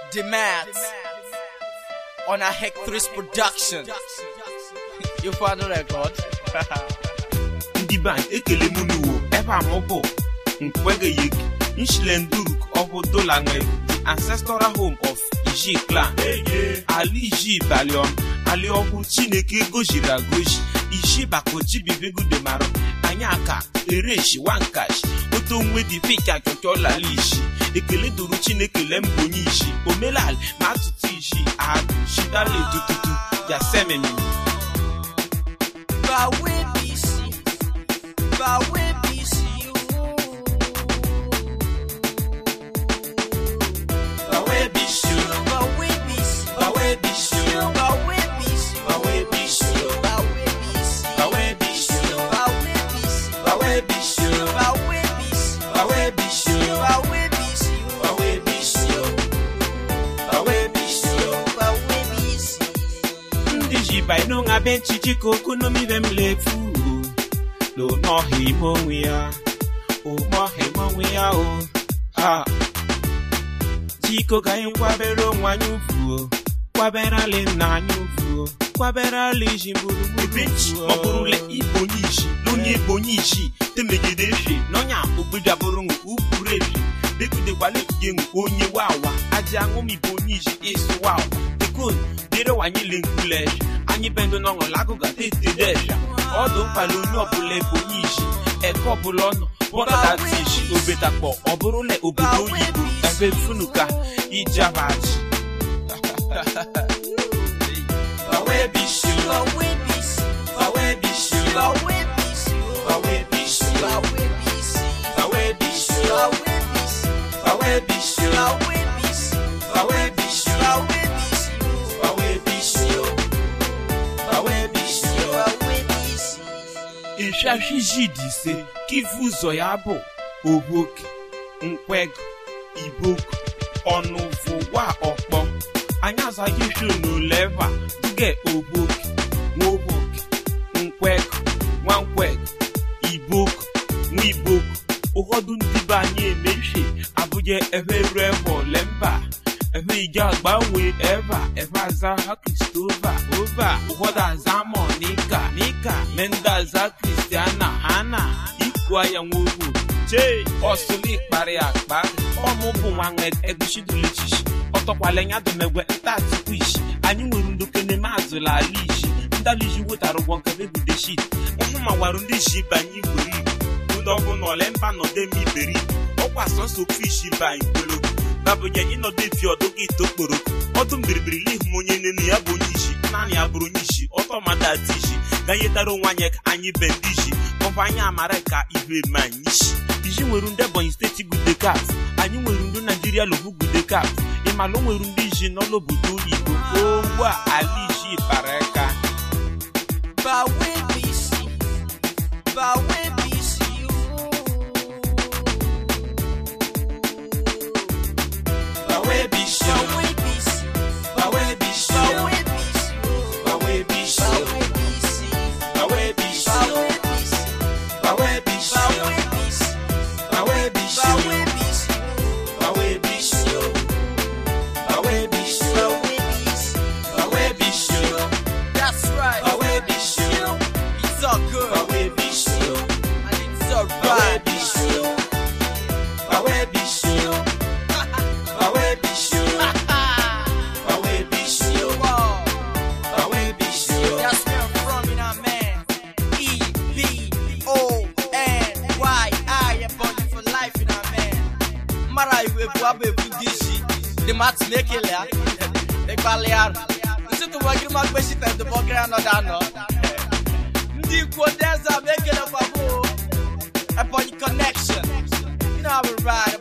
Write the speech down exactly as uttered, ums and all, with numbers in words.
Demands on a Hectoris production. You found the record. Ndi band ekele munu eva mobo nkwege yek Nshilenduruk obo Dolangwe, the ancestral home of Iji clan. Ali Iji Balion, Ali obu Chineke gojira goji, Iji bakoji bibegu de maro, Anyaka, Ereshi, Wankash, Otomwe di fika kyokola lishi, Ekele duru Chineke lembonishi, Omelal, Matutishi, Adu, Shidale tututu, Yasemeni. Bawe bisi, Bawe bisi. By no nga benchi chiko kuno mi them lefu lo no he mo we are o mo he mo we are o ah chiko ga yin kwa bero nwa nyufu kwa bera le na nyufu kwa bera le jimburu benchi oburu le ibonishi lo ni ibonishi temegede hwe no nya ogbeda borun upurefi bekude kwale yen onye wawa aja ngo mi bonishi isu wawa because dero wanyi linkule Ani bendo no lago ga tete deja. Odo palo ni obule bonishi. E kobulo no. Boda da tishi obeta po. Oburu le obodo yibu. Ebe funuka ijabaji. Bawe bishu. Bawe bisi. Bawe bishu. Bawe bisi. Bawe bishu. Bawe bisi. Bawe bishu. Bawe bisi. Bawe bishu. Bawe bisi. Bawe bishu. Bawe bisi. Ishashi jidise kivuzo yabo oboke nkwego iboku onuvu wa okpo anyaza yishu no leva duge oboke nwoboke nkwego nwankwego iboku nwiboku ohodu ndiba anyị emehwe abuje ebe revo lemba ebe ija agbanwe eva eva za Kristova ova uhoda za Monica Nika menda za Christiana Hana ikwa ya nwogu che osuli kpari akpa omu bụ nwanne egushidulechishi otokwale nya domegwe ntati kwishi anyị nwere ndokene mazula alishi ndaliji wetara ụgwọ nke begudeshi ụmụ mawaru ndị ji banye igweri ụlọ ọbụ na olemba nọdemi beri ọkwa sọsọ fishi banye kwelo babụnye ịnọdụ efi ọdụgị tokporo ọdụ mbiribiri n'ihu onye nene ya bụ onye isi naanị ya bụrụ onye isi ọtọmadati isi ganyetara onwe anyị ka anyị bendi isi ọbụ anyị amara ka ibe ma anyị isi iji nwere ndị Ebonyi steeti gude kap anyị nwere ndị Naijiria lobu gude kap ịmalụ nwere ndị iji n'ọlọobodo oyibo ogbu a ala isi bara aka Bawe bisi. Bawe bisi. Bawe bishu. Bawe bishu. Bawe bishu. Bawe bishu. Bawe bishu. Bawe bishu. Bawe bishu. Bawe bishu. Bawe bishu. That's right. Bawe bishu. It's all good. Bawe bishu. And it's all Bawe right. bishu. Bawe bishu. Bawe bishu. Bawe bishu. Wow. Bawe bishu. That's where I'm from, you know, man. E B O N Y I Ebonyi for life, you know, man. Mara iwe buabe budishi. The mats nekele ya. Ekbale ya. Nsi tu wagiri magbeshi te the bogre anoda no. Ndi kwa deza mekele kwa bo. Ebonyi connection. You know how we ride.